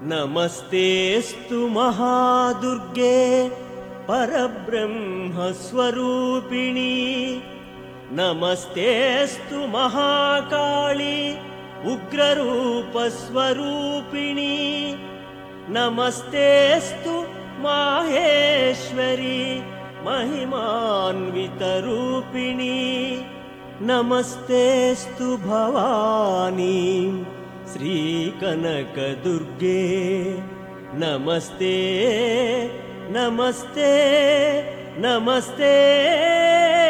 नमस्तेऽस्तु महादुर्गे परब्रह्मस्वरूपिणी। नमस्तेऽस्तु महाकाली उग्ररूपस्वरूपिणी। नमस्तेऽस्तु माहेश्वरी महिमान्वितरूपिणी। नमस्तेऽस्तु भवानी श्रीकनकदुर्गे। नमस्ते नमस्ते नमस्ते।